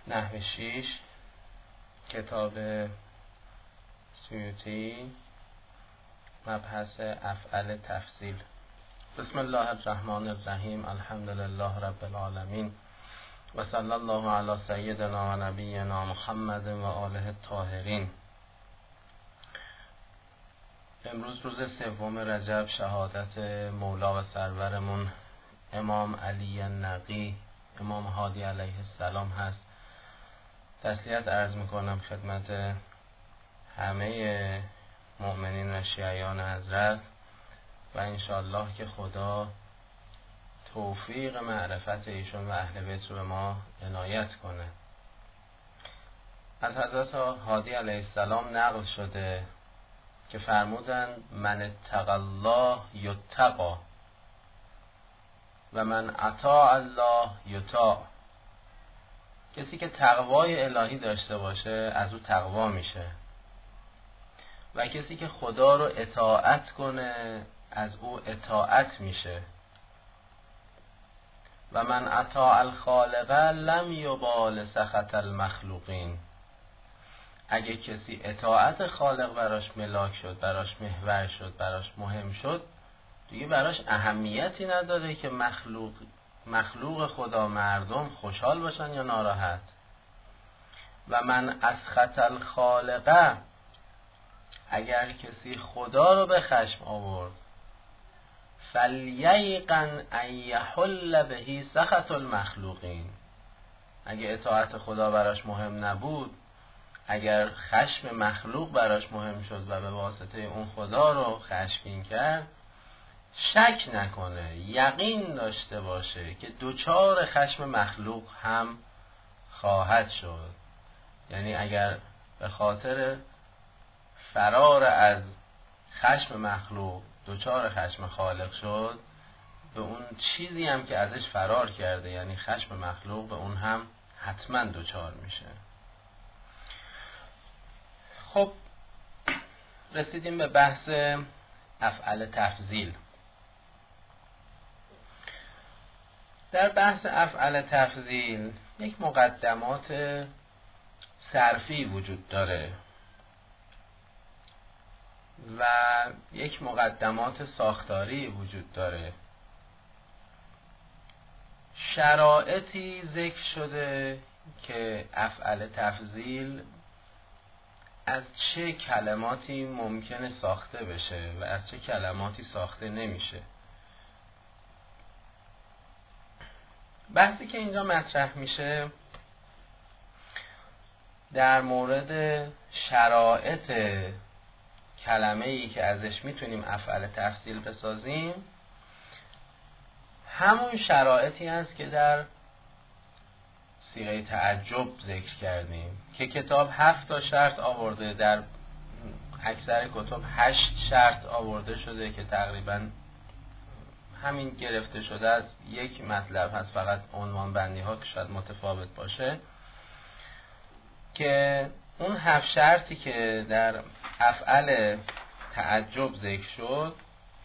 نحو 6 کتاب سیوطی مبحث افعل تفضیل. بسم الله الرحمن الرحیم. الحمد لله رب العالمین و صلی الله علی سیدنا و نبینا محمد و آله الطاهرین. امروز روز 3 رجب شهادت مولا و سرورمون امام علی النقی امام هادی علیه السلام هست. تسلیت عرض میکنم خدمت همه مؤمنین و شیعیان حضرت و انشاءالله که خدا توفیق معرفت ایشون و اهل بیت رو به ما عنایت کنه. از حضرت هادی علیه السلام نقل شده که فرمودن من اتقی الله یتقی و من اطاع الله یطاع. کسی که تقوای الهی داشته باشه از او تقوا میشه و کسی که خدا رو اطاعت کنه از او اطاعت میشه. و من اطاع الخالق لم یبال سخط المخلوقین. اگه کسی اطاعت خالق براش ملاک شد، براش محور شد، براش مهم شد، دیگه براش اهمیتی نداره که مخلوق خدا مردم خوشحال باشن یا ناراحت. و من اسخط الخالق، اگر کسی خدا رو به خشم آورد، فلیقن ان یحل بهی سخط المخلوقین. اگه اطاعت خدا براش مهم نبود، اگر خشم مخلوق براش مهم شد و به واسطه اون خدا رو خشمگین کرد، شک نکنه، یقین داشته باشه که دوچار خشم مخلوق هم خواهد شد. یعنی اگر به خاطر فرار از خشم مخلوق دوچار خشم خالق شد، به اون چیزی هم که ازش فرار کرده یعنی خشم مخلوق، به اون هم حتما دوچار میشه. خب رسیدیم به بحث افعل تفضیل. در بحث افعل تفضیل یک مقدمات صرفی وجود داره و یک مقدمات ساختاری وجود داره. شرایطی ذکر شده که افعل تفضیل از چه کلماتی ممکنه ساخته بشه و از چه کلماتی ساخته نمیشه. بحثی که اینجا مطرح میشه در مورد شرایط کلمه‌ای که ازش میتونیم افعل تفضیل بسازیم، همون شرایطی هست که در صیغه تعجب ذکر کردیم که کتاب 7 شرط آورده، در اکثر کتب 8 شرط آورده شده که تقریبا همین گرفته شده از یک مطلب هست، فقط عنوان بندی ها که شاید متفاوت باشه. که اون 7 شرطی که در افعل تعجب ذکر شد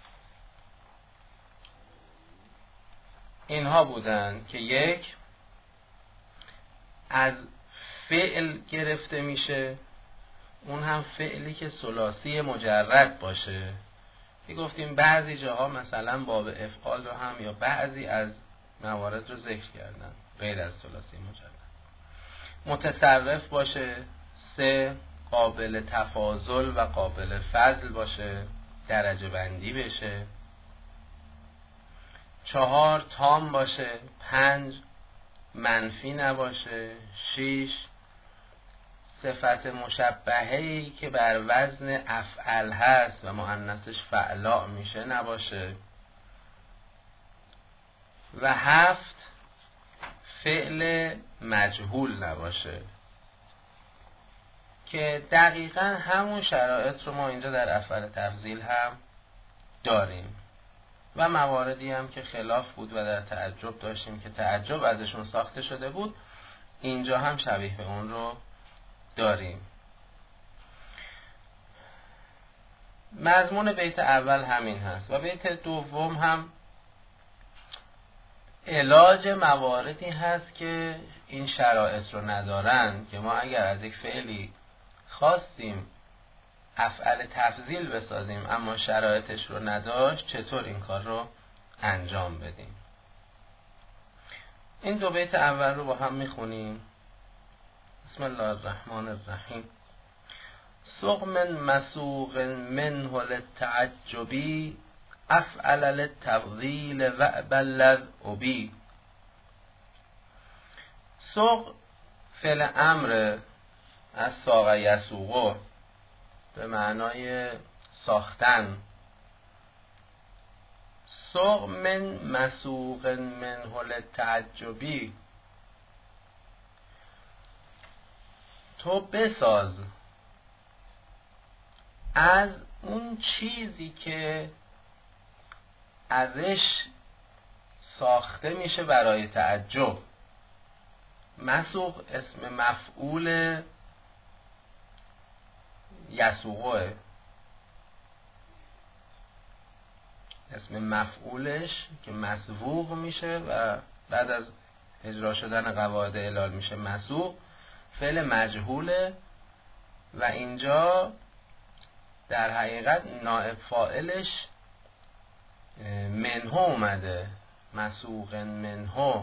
اینها بودن که 1 از فعل گرفته میشه، اون هم فعلی که ثلاثی مجرد باشه که گفتیم بعضی جاها مثلا باب افعال رو هم یا بعضی از موارد رو ذکر کردن غیر از ثلاثی مجرد. متصرف باشه. 3 قابل تفاضل و قابل فضل باشه، درجه بندی بشه. 4 تام باشه. 5 منفی نباشه. 6 صفت مشبهه‌ای که بر وزن افعل هست و مؤنثش فعلا میشه نباشه. و 7 فعل مجهول نباشه که دقیقا همون شرایط رو ما اینجا در افعل تفضیل هم داریم و مواردی هم که خلاف بود و در تعجب داشتیم که تعجب ازشون ساخته شده بود، اینجا هم شبیه به اون رو داریم. مضمون بیت اول همین هست و بیت دوم هم علاج مواردی هست که این شرایط رو ندارن که ما اگر از یک فعلی خواستیم افعل تفضیل بسازیم اما شرایطش رو نداشت، چطور این کار رو انجام بدیم؟ این دو بیت اول رو با هم میخونیم. بسم الله الرحمن الرحیم. سق من مسوق منه للتعجبی افعل للتفضیل وابلذ ابی. سق فعل امر از ساق یسوق به معنای ساختن. سق من مسوق منه للتعجبی، تو بساز از اون چیزی که ازش ساخته میشه برای تعجب. مسوق اسم مفعول یسوقه، اسم مفعولش که مسوق میشه و بعد از اجرا شدن قواعد علال میشه مسوق، فعل مجهوله و اینجا در حقیقت نائب فاعلش منه اومده، مسوق منه.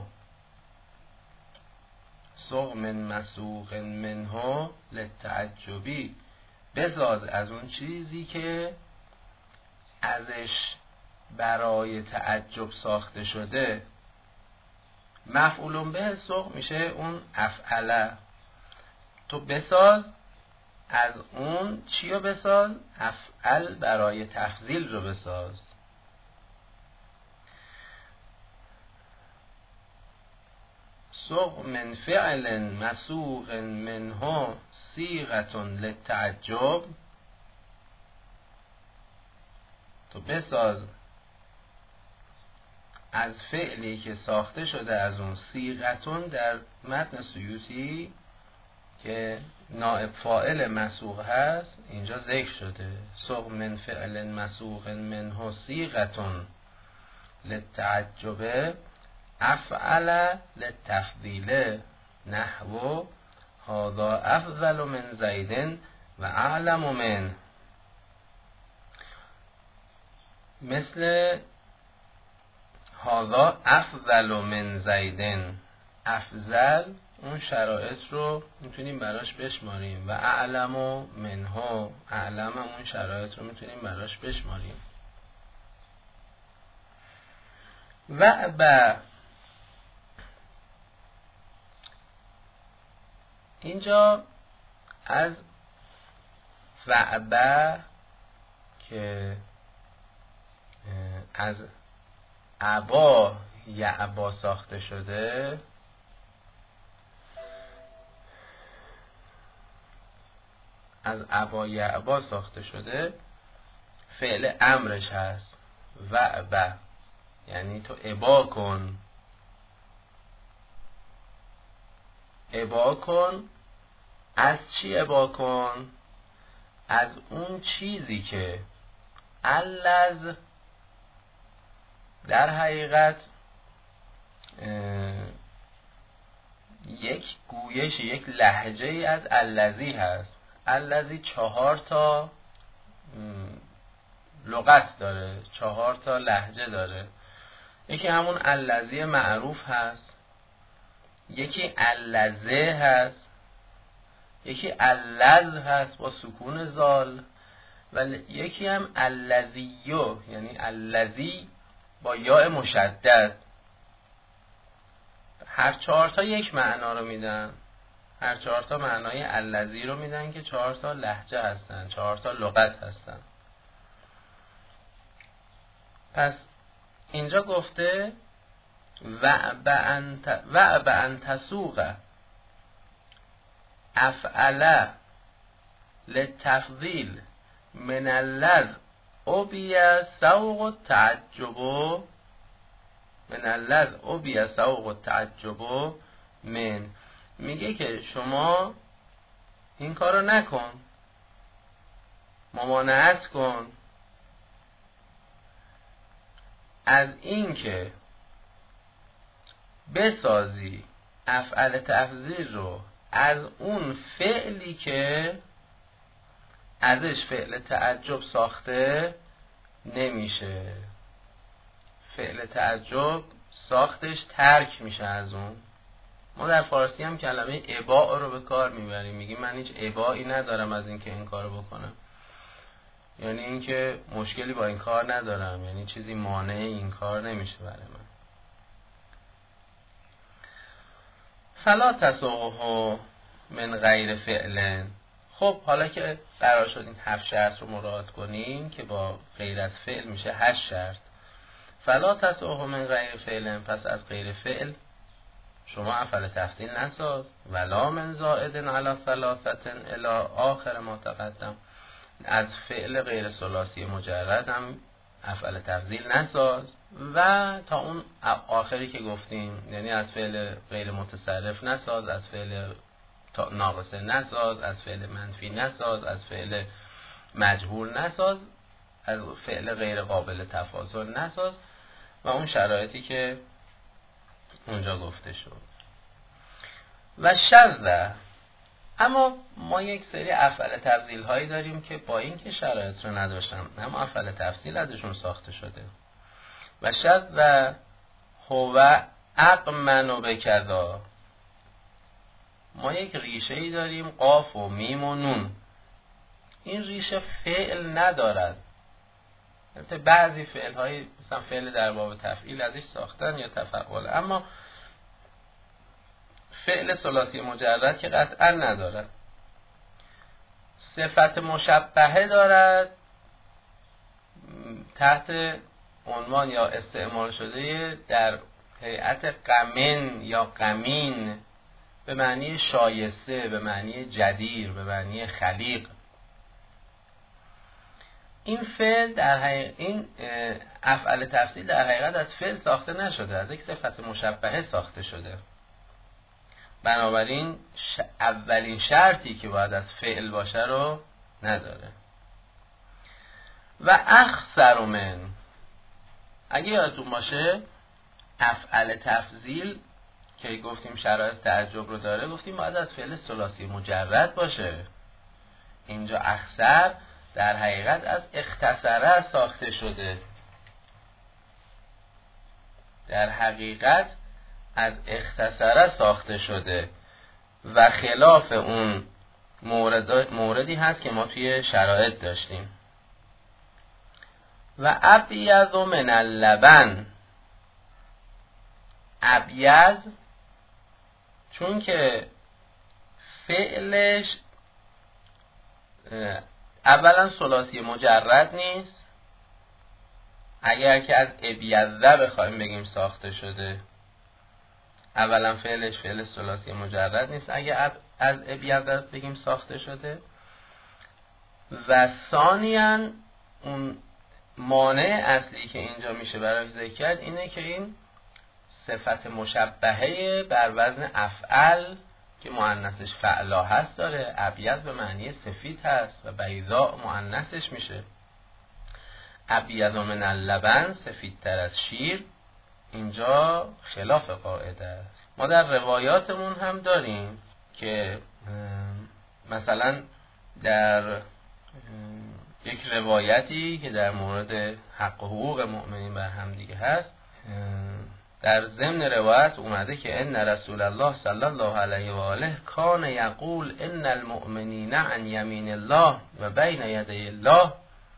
سق من مسوق منه للتعجبی، بساز از اون چیزی که ازش برای تعجب ساخته شده. مفعول به سق میشه اون افعله. تو بساز از اون چی رو بساز؟ افعل برای تفضیل رو بساز. سق من فعل مسوق منه صیغة للتعجب، تو بساز از فعلی که ساخته شده از اون. صیغتون در متن سیوطی که نائب فاعل مسوق هست اینجا ذکر شده. سق من فعل مسوق منه صیغة للتعجب افعل للتفضیل نحو هذا افضل من زید و اعلم من. مثل هذا افضل من زید، افضل اون شرایط رو میتونیم براش بشماریم و اعلم منه، اعلم اون شرایط رو میتونیم براش بشماریم. و اینجا از وعبه که از عبا یعبا ساخته شده، از عبا یعبا ساخته شده، فعل امرش هست وعبه، یعنی تو عبا کن. عبا کن از چی عبا کن؟ از اون چیزی که الذ در حقیقت یک گویش، یک لهجه از الذی هست. الذی 4 تا لغت داره، 4 تا لهجه داره. یکی همون الذی معروف هست، یکی الذی هست، یکی الذ هست با سکون زال، و یکی هم الذیو یعنی الذی با یاء مشدد. هر 4 تا یک معنا رو میدن، هر 4 تا معنای الذی رو میدن که 4 تا لهجه هستن، 4 تا لغت هستن. پس اینجا گفته وعب ان تسوق افعل للتفضیل من اللذ ابی سوق التعجب، من اللذ ابی سوق التعجب من. میگه که شما این کارو نکن، ممانعت کن از این که بسازی افعل تفضیل رو از اون فعلی که ازش فعل تعجب ساخته نمیشه. فعل تعجب ساختش ترک میشه از اون. ما در فارسی هم کلمه اباء رو به کار میبریم، میگیم من هیچ ابایی ندارم از اینکه این کارو بکنم، یعنی اینکه مشکلی با این کار ندارم، یعنی چیزی مانع این کار نمیشه برای من. فلا تسوقه من غیر فعل. خب حالا که قرار شد این 7 شرط رو مراعات کنیم که با غیر از فعل میشه 8 شرط. فلا تسوقه من غیر فعل، پس از غیر فعل شما افعل تفضیل نساز. ولا من زائد علی ثلاثه الی آخر ما تقدم، از فعل غیر ثلاثی مجرد هم افعل تفضیل نساز و تا اون آخری که گفتیم، یعنی از فعل غیر متصرف نساز، از فعل ناقصه نساز، از فعل منفی نساز، از فعل مجهول نساز، از فعل غیر قابل تفاضل نساز و اون شرایطی که اونجا گفته شد. و شذ، اما ما یک سری افعل تفضیل هایی داریم که با این که شرایط رو نداشتن اما افعل تفضیل ازشون ساخته شده. و شذ هو اقمن بکذا، ما یک ریشه ای داریم قاف و میم و نون، این ریشه فعل ندارد. البته بعضی فعل های مثلا فعل در باب تفعیل ازش ساختن یا تفعول، اما فعل ثلاثی مجرد که قطعا ندارد. صفت مشبهه دارد تحت عنوان یا استعمال شده در هیئت قمن یا قمین، به معنی شایسته، به معنی جدیر، به معنی خلیق. این فعل این افعل تفضیل در حقیقت از فعل ساخته نشده، از یک صفت مشبهه ساخته شده. بنابراین اولین شرطی که باید از فعل باشه رو نداره. و اخسر من، اگه یادتون باشه افعل تفضیل که گفتیم شرایط تعجب رو داره، گفتیم باید از فعل ثلاثی مجرد باشه. اینجا اخسر در حقیقت از اختصره ساخته شده، در حقیقت از اختصره ساخته شده و خلاف اون موردی هست که ما توی شرایط داشتیم. و ابیض من اللبن، ابیض چون که فعلش اولا ثلاثی مجرد نیست، اگر که از ابیض بخوایم بگیم ساخته شده، اولا فعلش فعل ثلاثی مجرد نیست اگر از ابیض بگیم ساخته شده. و ثانیاً اون مانع اصلی که اینجا میشه برای ذکر کرد اینه که این صفت مشبهه بر وزن افعل که مؤنثش فعلا هست داره. ابیض به معنی سفید هست و بیضاء مؤنثش میشه. ابیض من اللبن، سفیدتر از شیر، اینجا خلاف قاعده است. ما در روایاتمون هم داریم که مثلا در یک روایتی که در مورد حق و حقوق مؤمنین بر هم دیگه هست، در ضمن روایت اومده که ان رسول الله صلی الله علیه و آله کان یقول ان المؤمنین عن یمین الله و بین یدی الله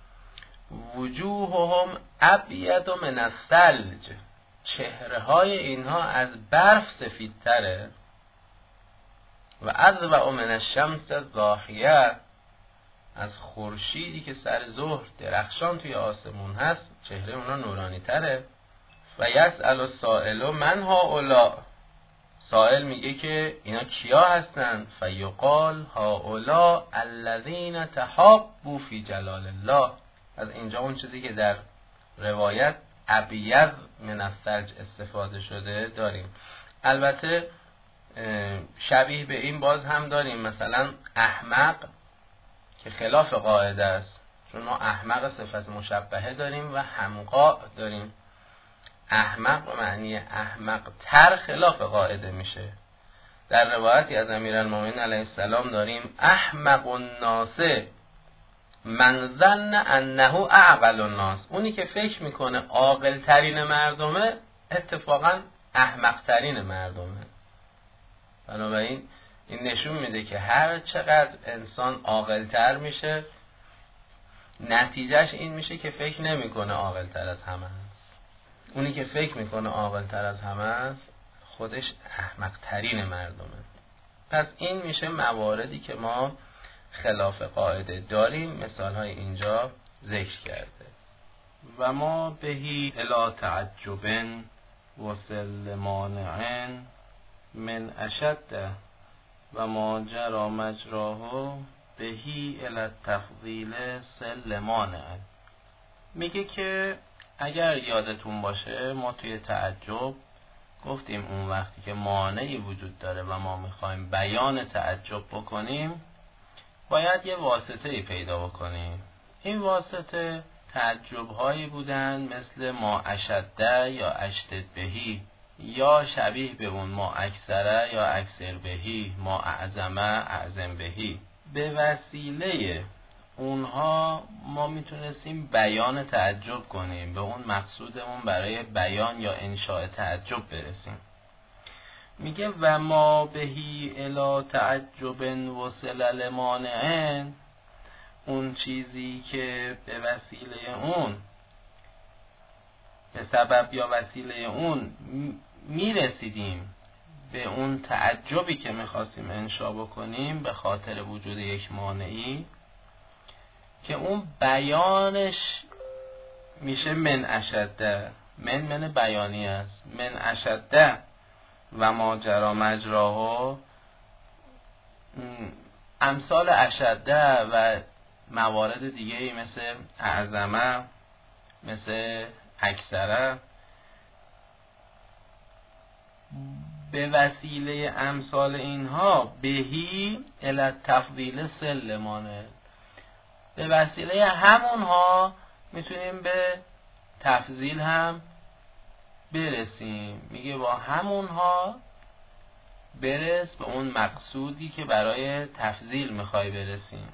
وجوههم ابیض من الثلج، چهره های اینها از برف سفیدتره. و اضوأ من الشمس الضاحیه، از خورشیدی که سر ظهر درخشان توی آسمون هست چهره اونها نورانی تره. و یسأل السائل من هؤلاء، سائل میگه که اینا کیا هستن؟ فیقال هؤلاء الذین تحابوا فی جلال الله. از اینجا اون چیزی که در روایت ابیض من الثلج استفاده شده داریم. البته شبیه به این باز هم داریم، مثلا احمق که خلاف قاعده است، چون ما احمق صفت مشبهه داریم و حمقا داریم. احمق به معنی احمق تر خلاف قاعده میشه، در روایتی از امیرالمومنین علیه السلام داریم احمق الناس من ظن انه اعقل الناس. اونی که فکر میکنه عاقل ترین مردمه اتفاقا احمق ترین مردمه. بنابراین این نشون میده که هر چقدر انسان عاقل تر میشه نتیجهش این میشه که فکر نمیکنه عاقل تر از همه است. اونی که فکر میکنه عاقل تر از همه است خودش احمق ترین مردمه. پس این میشه مواردی که ما خلاف قاعده داریم، مثال های اینجا ذکر کرده. و ما بهی الی تعجب و سل مانع من اشد و ما جرى مجراه بهی الی التفضیل سل مانع. میگه که اگر یادتون باشه ما توی تعجب گفتیم اون وقتی که مانعی وجود داره و ما میخوایم بیان تعجب بکنیم باید یه واسطه‌ای پیدا بکنیم. این واسطه تعجب هایی بودن مثل ما اشده یا اشدد بهی، یا شبیه به اون ما اکثره یا اکثر بهی، ما اعظمه اعظم بهی. به وسیله اونها ما میتونستیم بیان تعجب کنیم، به اون مقصودمون برای بیان یا انشاء تعجب برسیم. میگه و ما بهی الی تعجب و سلل مانع، اون چیزی که به وسیله اون به سبب یا وسیله اون میرسیدیم به اون تعجبی که میخواستیم انشا بکنیم به خاطر وجود یک مانعی که اون بیانش میشه من اشده. من بیانی است. من اشده و ما جرى مجراه، امثال اشده و موارد دیگه مثل اعظمه مثل اکثره، به وسیله امثال اینها بهی الی التفضیل سلمانه، به وسیله همونها میتونیم به تفضیل هم برسیم. میگه با همونها برس به اون مقصودی که برای تفضیل میخوای برسیم.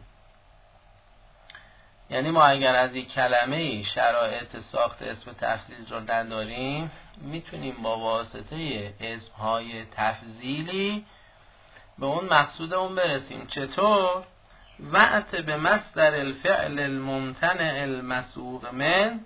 یعنی ما اگر از یک کلمه شرایط ساخت اسم تفضیل رو نداریم میتونیم با واسطه اسمهای تفضیلی به اون مقصودمون برسیم. چطور؟ وقت به مصدر الفعل الممتنع المسوق من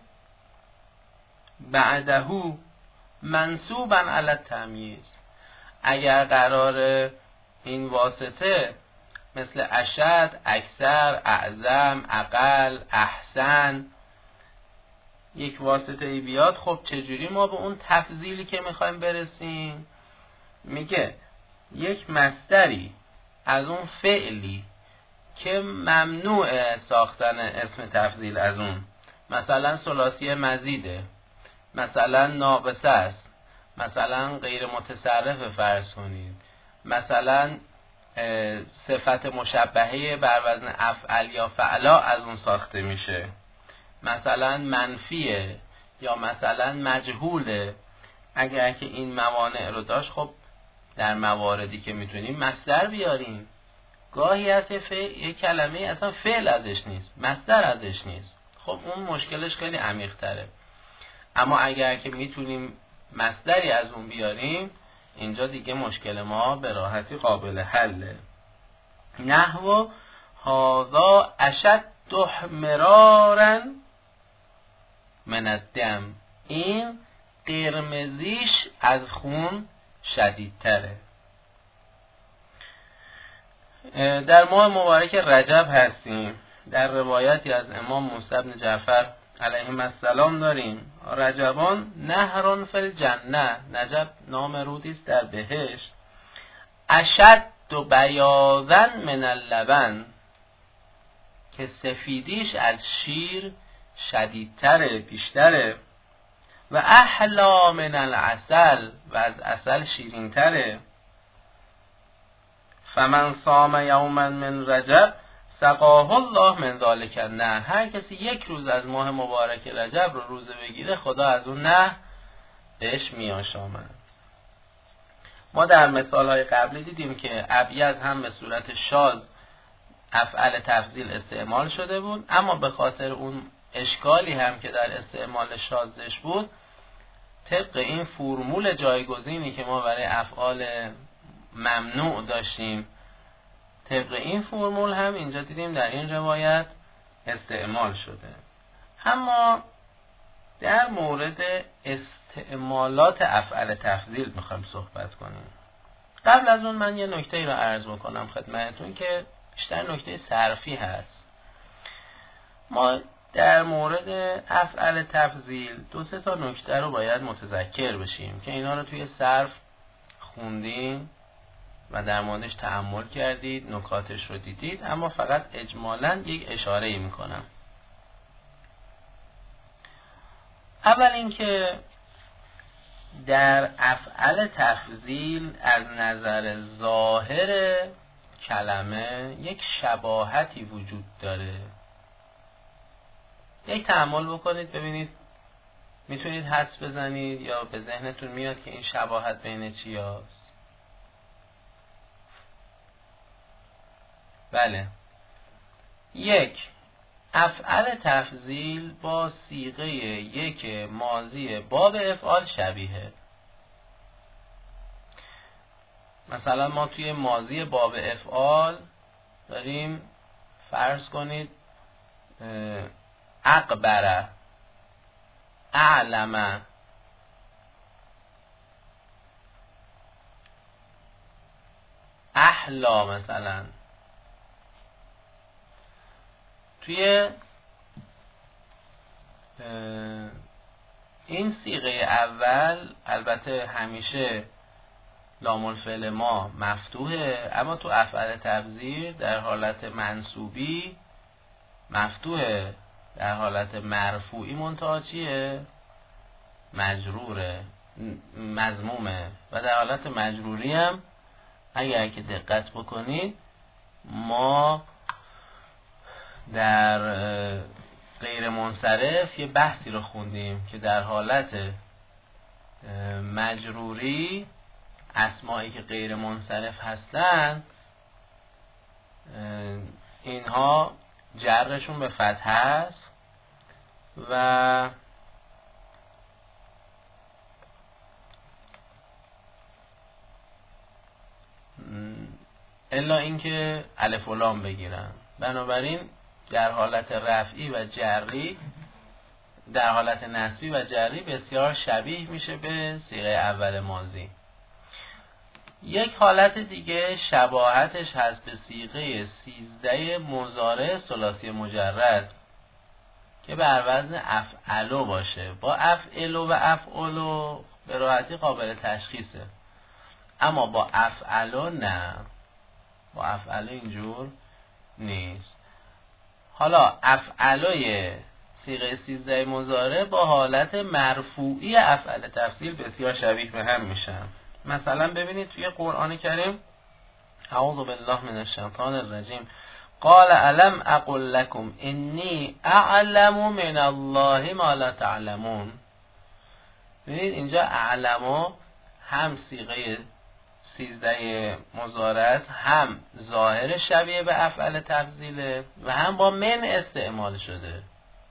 بعده منصوبا علی التمییز. اگر قرار این واسطه مثل اشد، اکثر، اعظم، اقل، احسن یک واسطه بیاد، خب چجوری ما به اون تفضیلی که میخوایم برسیم؟ میگه یک مصدری از اون فعلی که ممنوع ساختن اسم تفضیل از اون، مثلا ثلاثی مزیده، مثلا ناقصه است، مثلا غیر متصرف فرض کنید، مثلا صفت مشبهه بر وزن افعل یا فعلا از اون ساخته میشه، مثلا منفیه یا مثلا مجهوله. اگر که این موانع رو داشت خب در مواردی که میتونیم مصدر بیاریم. گاهی از یک کلمه اصلا فعل ازش نیست، مصدر ازش نیست، خب اون مشکلش خیلی عمیق تره. اما اگر که میتونیم مصدری از اون بیاریم اینجا دیگه مشکل ما به راحتی قابل حله. نحو هذا اشد احمرارا من الدم، این قرمزیش از خون شدیدتره. در ماه مبارک رجب هستیم. در روایتی از امام موسی بن جعفر علیه السلام داریم رجبان نهرون فی الجنه، نجب نام رودی است در بهشت، اشد بیاضا من اللبن، که سفیدیش از شیر شدیدتره، بیشتره، و احلا من العسل، و از عسل شیرینتره. فمن صام یوما من رجب سقاه الله من ذلک النهر، هر کسی یک روز از ماه مبارک رجب رو روزه بگیره خدا از اون نهر بهش میآشامد. ما در مثالهای قبلی دیدیم که ابیض هم به صورت شاذ افعل تفضیل استعمال شده بود، اما به خاطر اون اشکالی هم که در استعمال شاذش بود، طبق این فرمول جایگزینی که ما برای افعال ممنوع داشتیم، طبق این فرمول هم اینجا دیدیم در این روایت استعمال شده. اما در مورد استعمالات افعال تفضیل میخوایم صحبت کنیم. قبل از اون من یه نکته رو عرض میکنم خدمتتون که بیشتر نکته صرفی هست. ما در مورد افعال تفضیل 2-3 تا نکته رو باید متذکر بشیم که اینا رو توی صرف خوندیم و در موردش تأمل کردید، نکاتش رو دیدید، اما فقط اجمالاً یک اشاره‌ای میکنم. اول اینکه در افعال تفضیل از نظر ظاهر کلمه یک شباهتی وجود داره. یک تأمل بکنید ببینید میتونید حدس بزنید یا به ذهنتون میاد که این شباهت بین چی هست؟ بله، یک، افعال تفضیل با صیغه یک ماضی باب افعال شبیه. مثلا ما توی ماضی باب افعال داریم، فرض کنید اقبره، اعلمه، احلا. مثلا توی این صیغه اول البته همیشه لام الفعل ما مفتوحه، اما تو افعال تفضیل در حالت منصوبی مفتوحه، در حالت مرفوعی منتها چیه؟ مجروره، مضمومه. و در حالت مجروری هم اگر که دقت بکنید ما در غیر منصرف یه بحثی رو خوندیم که در حالت مجروری اسمایی که غیر منصرف هستن اینها جرشون به فتحه است و الا اینکه الف و لام بگیرن. بنابراین در حالت رفعی و جری، در حالت نصبی و جری بسیار شبیه میشه به صیغه اول ماضی. یک حالت دیگه شباهتش هست به صیغه 13 مضارع ثلاثی مجرد که بر وزن افعلو باشه. با افعلو و افعلو به راحتی قابل تشخیصه، اما با افعلو نه، با افعلو اینجور نیست. حالا افعلوی صیغه 13 مضارع با حالت مرفوعی افعال تفضیل بسیار شبیه به هم میشن. مثلا ببینید توی قرآن کریم، اعوذ بالله من الشیطان الرجیم، قال الم اقل لكم انی اعلم من الله ما لا تعلمون. ببینید اینجا اعلمو هم صیغه 13 مضارع هم ظاهر شبیه به افعال تفضیله و هم با من استعمال شده.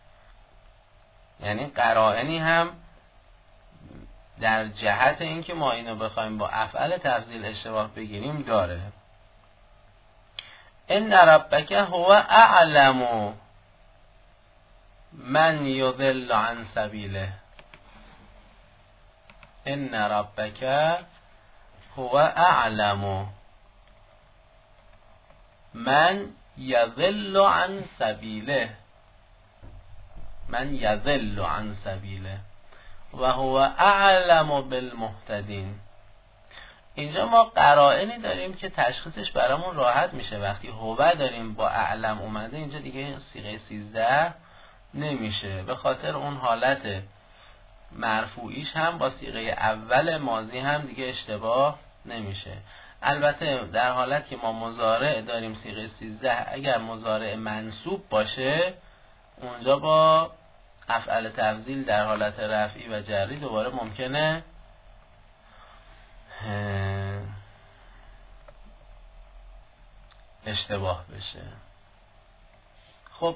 یعنی قرائنی هم در جهت اینکه ما اینو بخوایم با افعال تفضیل اشتباه بگیریم داره. ان ربک هو اعلم من یضل عن سبیله. ان ربک هو اعلم من یضل عن سبیله، من یضل عن سبیله و هو اعلم بالمهتدین. اینجا ما قرائنی داریم که تشخیصش برامون راحت میشه. وقتی هو داریم با اعلم اومده، اینجا دیگه صیغه 13 نمیشه، به خاطر اون حالت مرفوعیش هم با صیغه اول ماضی هم دیگه اشتباه نمیشه. البته در حالت که ما مضارع داریم صیغه 13، اگر مضارع منصوب باشه اونجا با افعال تفضیل در حالت رفعی و جری دوباره ممکنه اشتباه بشه. خب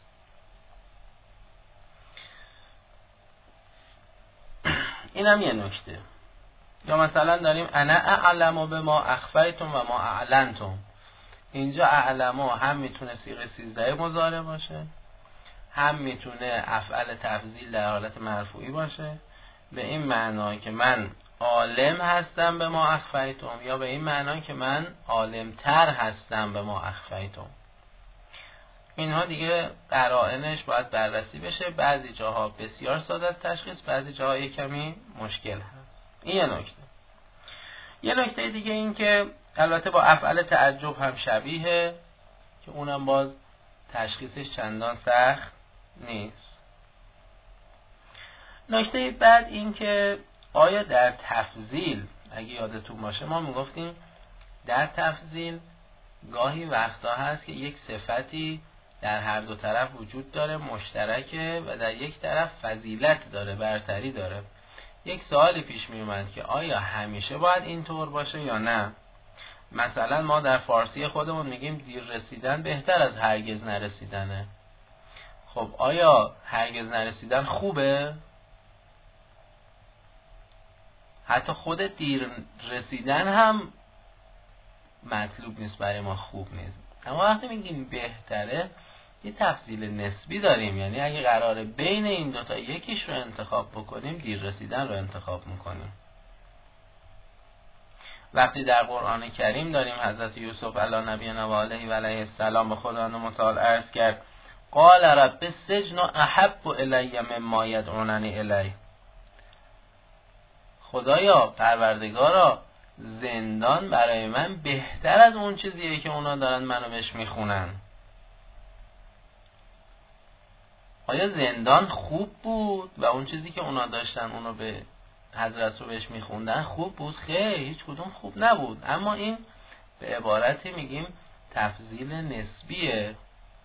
اینم یه نکته. یا مثلا داریم انا اعلم بما اخفیتم و ما اعلنتم. اینجا اعلم هم میتونه صیغه 13 مضارع باشه، هم میتونه افعل تفضیل در حالت مرفوعی باشه، به این معنی که من عالم هستم به ما اخفیتم، یا به این معنی که من عالمتر هستم به ما اخفیتم. اینها دیگه قرائنش باید بررسی بشه. بعضی جاها بسیار ساده است تشخیص، بعضی جاها یک کمی مشکل هست. این یه نکته. یه نکته دیگه این که البته با افعال تعجب هم شبیه، که اونم باز تشخیصش چندان سخت نیست. نکته بعد این که آیا در تفضیل، اگه یادتون باشه ما میگفتیم در تفضیل گاهی وقتا هست که یک صفتی در هر دو طرف وجود داره، مشترکه، و در یک طرف فضیلت داره، برتری داره. یک سوالی پیش می اومد که آیا همیشه باید اینطور باشه یا نه؟ مثلا ما در فارسی خودمون میگیم دیر رسیدن بهتر از هرگز نرسیدنه. خب آیا هرگز نرسیدن خوبه؟ حتی خود دیر رسیدن هم مطلوب نیست، برای ما خوب نیست. اما وقتی میگیم بهتره، یه تفضیل نسبی داریم، یعنی اگه قراره بین این دوتا یکیش رو انتخاب بکنیم، دیر رسیدن رو انتخاب میکنیم. وقتی در قرآن کریم داریم حضرت یوسف علی نبینا و علیه السلام به خداوند متعال عرض کرد قال رب السجن احب الی مما یدعوننی الیه، خدایا پروردگارا زندان برای من بهتر از اون چیزیه که اونا دارن منو بهش میخونن. آیا زندان خوب بود و اون چیزی که اونا داشتن اونو به حضرت رو بهش میخوندن خوب بود؟ خیر، هیچ کدوم خوب نبود. اما این به عبارتی میگیم تفضیل نسبیه.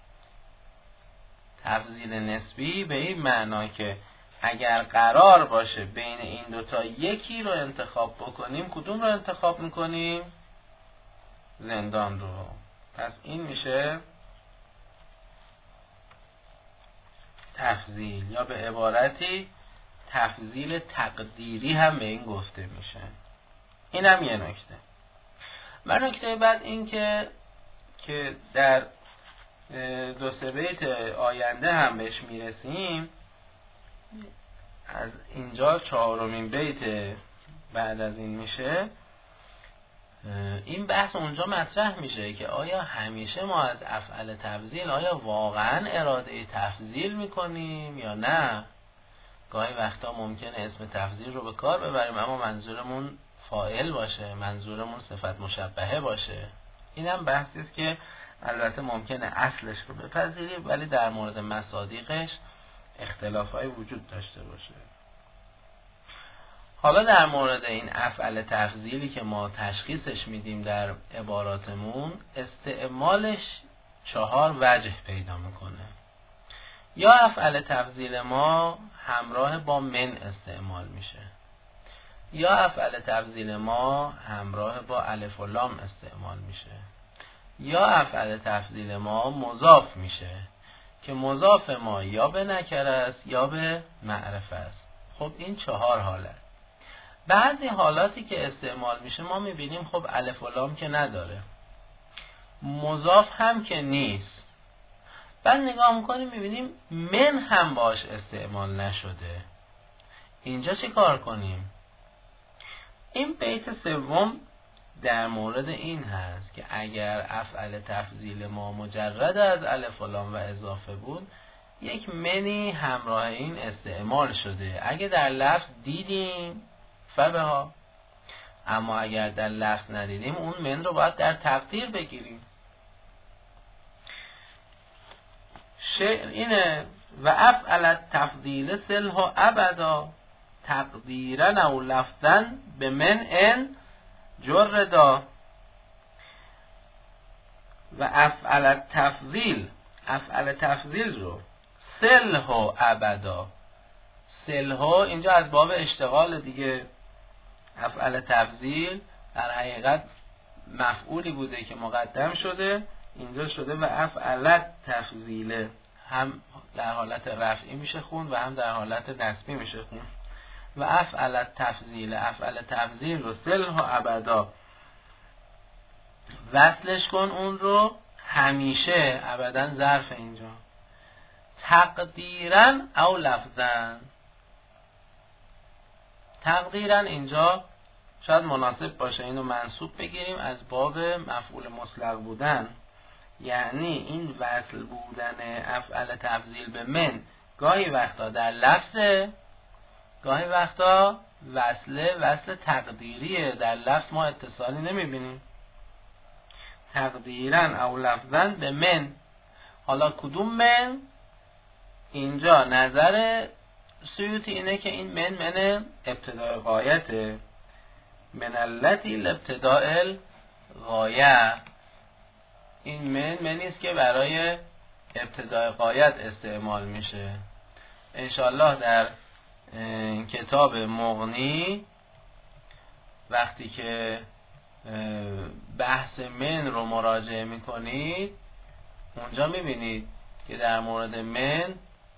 تفضیل نسبی به این معنا که اگر قرار باشه بین این دوتا یکی رو انتخاب بکنیم، کدوم رو انتخاب میکنیم؟ زندان رو. پس این میشه تفضیل، یا به عبارتی تفضیل تقدیری هم به این گفته میشه. این هم یه نکته. و نکته بعد این که در دو سه بیت آینده هم بهش میرسیم، از اینجا 4مین بیت بعد از این میشه، این بحث اونجا مطرح میشه که آیا همیشه ما از افعال تفضیل آیا واقعا اراده تفضیل میکنیم یا نه؟ گاهی وقتا ممکنه اسم تفضیل رو به کار ببریم اما منظورمون فاعل باشه، منظورمون صفت مشبهه باشه. این هم بحثی است که البته ممکنه اصلش رو بپذیریم ولی در مورد مصادیقش اختلافای وجود داشته باشه. حالا در مورد این افعال تفضیلی که ما تشخیصش میدیم در عباراتمون، استعمالش 4 وجه پیدا میکنه. یا افعال تفضیل ما همراه با من استعمال میشه، یا افعال تفضیل ما همراه با الف و لام استعمال میشه، یا افعال تفضیل ما مضاف میشه که مضاف ما یا به نکره است یا به معرفه است. خب این 4 حالت. بعضی حالاتی که استعمال میشه ما میبینیم خب الف و لام که نداره، مضاف هم که نیست، بعد نگاه میکنیم میبینیم من هم باش استعمال نشده. اینجا چه کار کنیم؟ این بیت سوم در مورد این هست که اگر افعال تفضیل ما مجرد از الف و لام و اضافه بود، یک منی همراه این استعمال شده. اگه در لفظ دیدیم فبها، اما اگر در لفظ ندیدیم اون من رو باید در تقدیر بگیریم. شعر اینه و افعل تفضیل سلح ابدا تقدیرن او لفظن به من ان جردا. و افعل تفضیل رو سلح و ابدا، سلح اینجا از باب اشتغال دیگه، افعل تفضیل در حقیقت مفعولی بوده که مقدم شده، اینجا شده و افعل تفضیله، هم در حالت رفعی میشه خون و هم در حالت نصبی میشه خون. و افعل تفضیل، افعل تفضیل رو صلح و ابدا وصلش کن، اون رو همیشه، ابدا ظرف اینجا، تقدیرا او لفظا. تقدیرا اینجا شاید مناسب باشه اینو منصوب بگیریم از باب مفعول مطلق بودن، یعنی این وصل بودن افعل تفضیل به من گاهی وقتا در لفظه، گاهی وقتا وصل تقدیریه، در لفظ ما اتصالی نمیبینیم. تقدیرا او لفظا به من. حالا کدوم من؟ اینجا نظر سیوطی اینه که این من ابتداء غایته، من التي لابتداء الغایه. این منی است که برای ابتداء غایت استعمال میشه. انشاءالله در کتاب مغنی وقتی که بحث من رو مراجعه میکنید، اونجا میبینید که در مورد من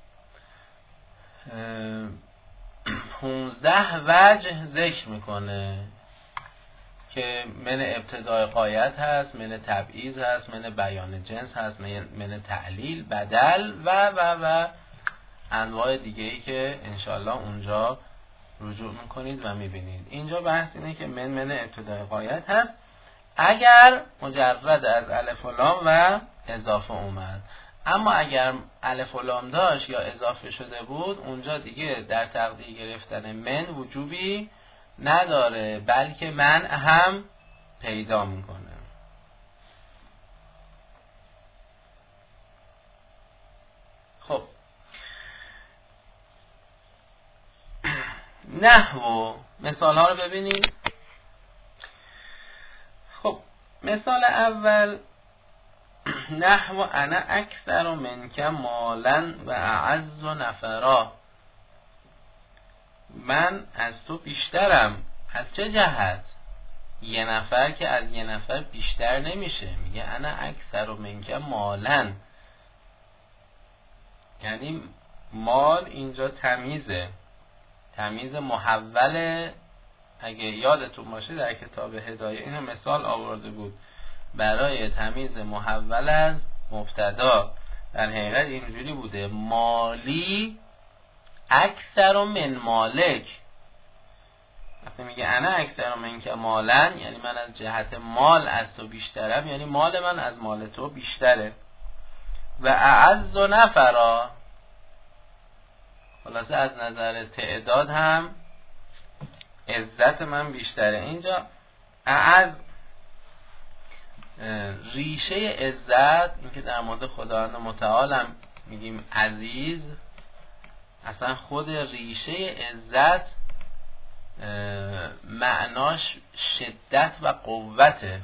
15 وجه ذکر میکنه که من ابتداء غایت هست، من تبعیض هست، من بیان جنس هست، من تعلیل، بدل و انواع دیگه ای که انشالله اونجا رجوع میکنید و میبینید. اینجا بحث اینه که من ابتداء غایت هست اگر مجرد از الف و لام و اضافه اومد. اما اگر الف و لام داشت یا اضافه شده بود، اونجا دیگه در تقدیر گرفتن من وجوبی نداره، بلکه من هم پیدا میکنه. خب نحو مثال ها رو ببینید. خب مثال اول، نحو انا اکثر منک مالا و اعز نفرا. من از تو بیشترم. از چه جهت؟ یه نفر که از یه نفر بیشتر نمیشه. میگه انا اکثر منک مالا، یعنی مال اینجا تمیزه، تمیز محوله. اگه یادتون باشه در کتاب هدایه اینو مثال آورده بود برای تمیز محول از مبتدا. در حقیقت اینجوری بوده مالی اکثر من مالک. وقتی میگه انا اکثر منک مالا، یعنی من از جهت مال از تو بیشترم، یعنی مال من از مال تو بیشتره. و اعز نفرا، خلاصه از نظر تعداد هم عزت من بیشتره. اینجا اعز ریشه عزت، این که در مورد خداوند متعال هم میگیم عزیز، اصلا خود ریشه عزت معناش شدت و قوته،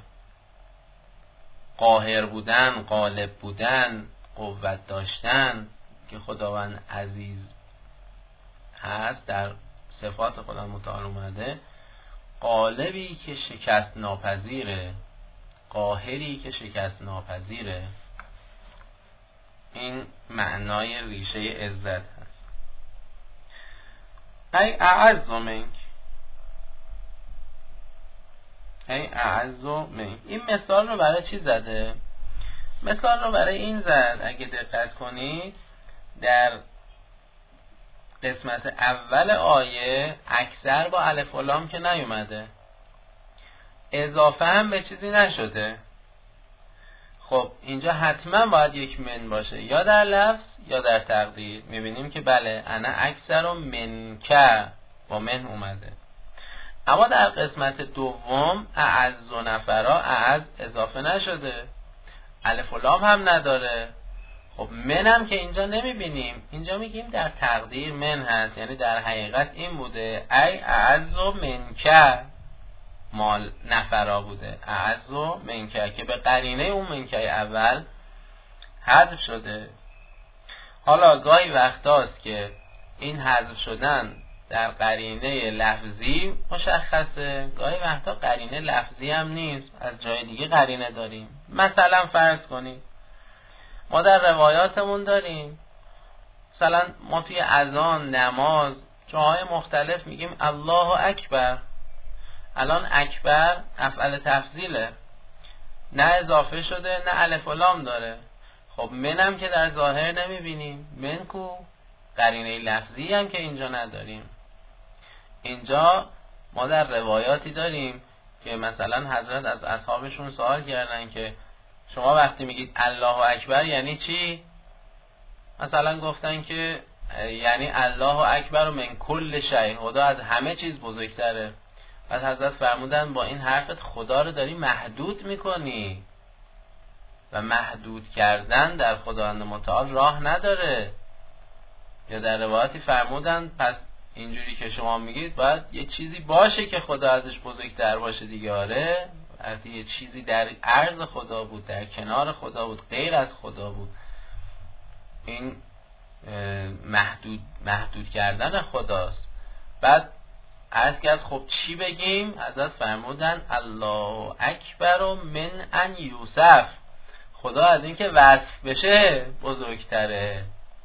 قاهر بودن، غالب بودن، قوت داشتن، که خداوند عزیز هست در صفات خدا متعال اومده. غالبی که شکست ناپذیره، قاهری که شکست ناپذیره. این معنای ریشه عزت هست. ای اعز منک، ای اعز منک. این مثال رو برای چی زده؟ مثال رو برای این زد، اگه دقت کنید در قسمت اول آیه اکثر با الف و لام که نیومده، اضافه هم به چیزی نشده. خب اینجا حتما باید یک من باشه، یا در لفظ یا در تقدیر. میبینیم که بله انا اکثر و منکه با من اومده. اما در قسمت دوم اعز و نفرا، اعز اضافه نشده، الف و لام هم نداره. خب من هم که اینجا نمیبینیم، اینجا میگیم در تقدیر من هست، یعنی در حقیقت این بوده ای اعز و منکه مال نفرا بوده، اعز و منکه که به قرینه اون منکه اول حذف شده. حالا گاهی وقتاست که این حذف شدن در قرینه لفظی مشخصه، گاهی وقتا قرینه لفظی هم نیست، از جای دیگه قرینه داریم. مثلا فرض کنید ما در روایاتمون داریم، مثلا ما توی اذان، نماز، جاهای مختلف میگیم الله اکبر. الان اکبر افعل تفضیله، نه اضافه شده نه الف و لام داره. خب منم که در ظاهر نمیبینیم، من کو قرینه لفظی هم که اینجا نداریم. اینجا ما در روایاتی داریم که مثلا حضرت از اصحابشون سوال کردن که شما وقتی میگید الله اکبر یعنی چی؟ مثلا گفتن که یعنی الله اکبر و من کل شیء، خدا از همه چیز بزرگتره. بعد حضرت فرمودن با این حرفت خدا رو داری محدود میکنی و محدود کردن در خداوند متعال راه نداره. یا در روایتی فرمودن پس اینجوری که شما میگید باید یه چیزی باشه که خدا ازش بزرگتر باشه دیگه. آره وقتی یه چیزی در عرض خدا بود، در کنار خدا بود، غیر از خدا بود، این محدود کردن خداست. بعد عرض کرد خب چی بگیم؟ حضرت فرمودن الله اکبر من ان یوسف، خدا از این که وصف بشه بزرگتره،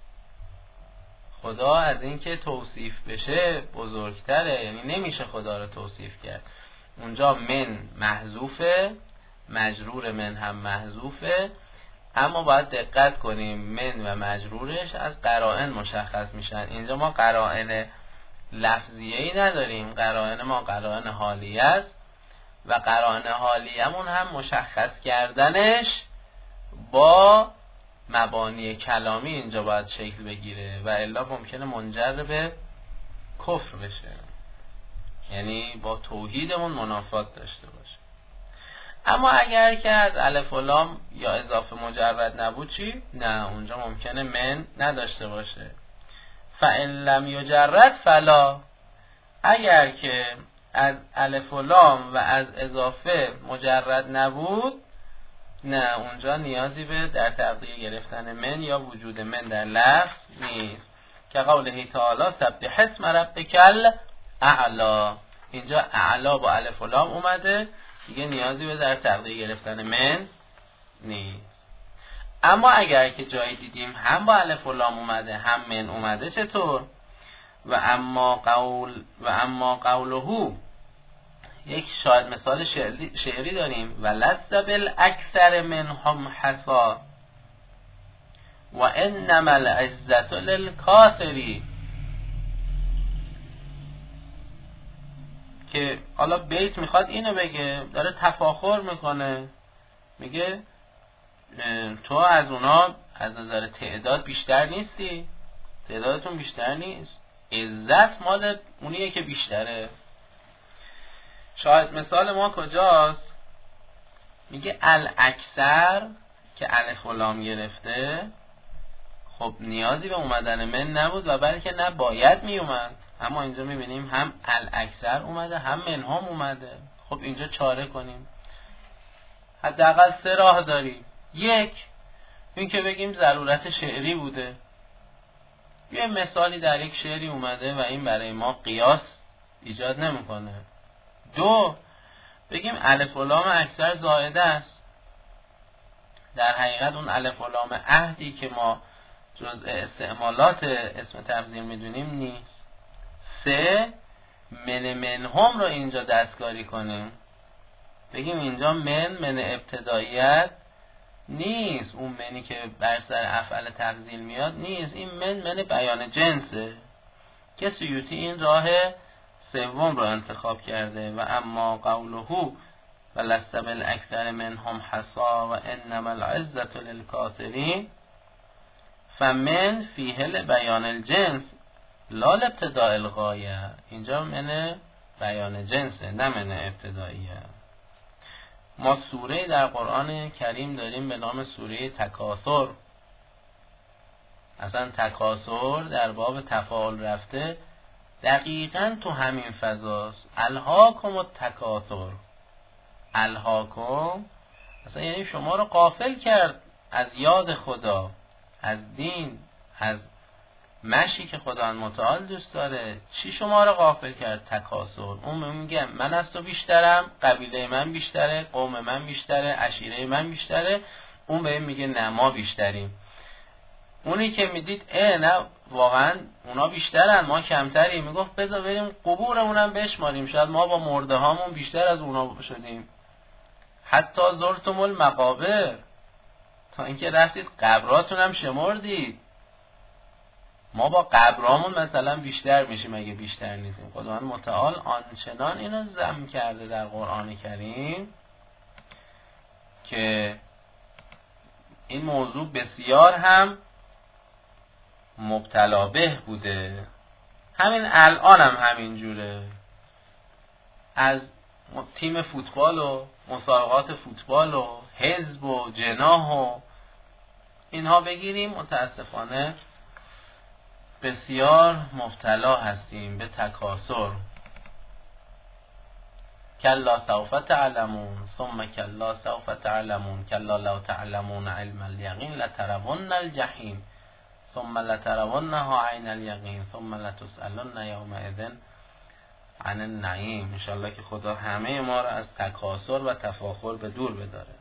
خدا از این که توصیف بشه بزرگتره، یعنی نمیشه خدا رو توصیف کرد. اونجا من محذوفه، مجرور من هم محذوفه، اما باید دقت کنیم من و مجرورش از قرائن مشخص میشن. اینجا ما قرائن لفظیه‌ای نداریم، قرائن ما قرائن حالیه است و قرائن حالیه‌مون هم مشخص کردنش با مبانی کلامی اینجا باید شکل بگیره و الا ممکنه منجر به کفر بشه، یعنی با توحیدمون منافات داشته باشه. اما اگر که از الف و لام یا اضافه مجرد نبود چی؟ نه، اونجا ممکنه من نداشته باشه. فَإِن لَّمْ یجرد فلا، اگر که از الف و لام و از اضافه مجرد نبود، نه اونجا نیازی به در تقدیر گرفتن من یا وجود من در لفظ نیست. که قوله تعالی سبح اسم ربک الاعلی، اینجا اعلا با الف و لام اومده، دیگه نیازی به در تقدیر گرفتن من نیست. اما اگر که جایی دیدیم هم با الف و لام اومده هم من اومده، چطور؟ و اما قوله، یک شاید مثال شعری داریم، ولست بالاکثر منهم حصا و انما العزة للکافرین، که حالا بیت میخواد اینو بگه، داره تفاخر میکنه، میگه تو از اونا از نظر تعداد بیشتر نیستی، تعدادتون بیشتر نیست، عزت مال اونیه که بیشتره. شاید مثال ما کجاست؟ میگه الاکثر که الف و لام گرفته، خب نیازی به اومدن من نبود و بلکه نه باید میومد، اما اینجا میبینیم هم الاکثر اومده هم منهم اومده. خب اینجا چاره کنیم، حداقل 3 راه داریم. یک، این که بگیم ضرورت شعری بوده، یه مثالی در یک شعری اومده و این برای ما قیاس ایجاد نمیکنه. 2، بگیم الف و لام اکثر زائده است، در حقیقت اون الف و لام عهدی که ما جزء استعمالات اسم تفضیل میدونیم نیست. 3، منهم رو اینجا دستکاری کنیم، بگیم اینجا من ابتداییت نیست، اون منی که بر سر افعال تفضیل میاد نیست، این من بیان جنسه. که سیوطی این راه سوم رو انتخاب کرده، و اما قوله ولست بالاکثر منهم حصا و انما العزة للکافرین فمن فیه لبیان الجنس لا لابتداء الغایه، اینجا من بیان جنسه نه من ابتداییه. ما سوره در قرآن کریم داریم به نام سوره تکاثر. اصلا تکاثر در باب تفاعل رفته دقیقاً تو همین فضاست. الهاکم التکاثر، الهاکم اصلا یعنی شما رو غافل کرد از یاد خدا، از دین، از مشی که خدا متعال دوست داره. چی شما رو غافل کرد؟ تکاسل. اون میگه من از تو بیشترم، قبیله من بیشتره، قوم من بیشتره، عشیره من بیشتره. اون به این میگه نه ما بیشتریم. اونی که میدید نه واقعا اونا بیشترن ما کمتریم، میگفت بذار بریم قبورمونم بشماریم، شاید ما با مرده هامون بیشتر از اونا شدیم. حتی زرتم المقابر، تا اینکه رفتید قبراتون هم شمردید. ما با قبرامون مثلا بیشتر میشیم اگه بیشتر نیستیم. خداوند متعال آنچنان اینو ذم کرده در قرآن کریم که این موضوع بسیار هم مبتلا به بوده. همین الان هم همین جوره. از تیم فوتبال و مسابقات فوتبال و حزب و جناح و اینها بگیریم، متاسفانه بسیار مبتلا هستیم به تکاسل. کلا سوف تعلمون ثم کلا سوف تعلمون کلا لو تعلمون علم الیقین لترون الجحیم ثم لترونها عین الیقین ثم لتسألن یومئذ عن النعیم. انشاءالله که خدا همه ما را از تکاسل و تفاخر به دور بداره.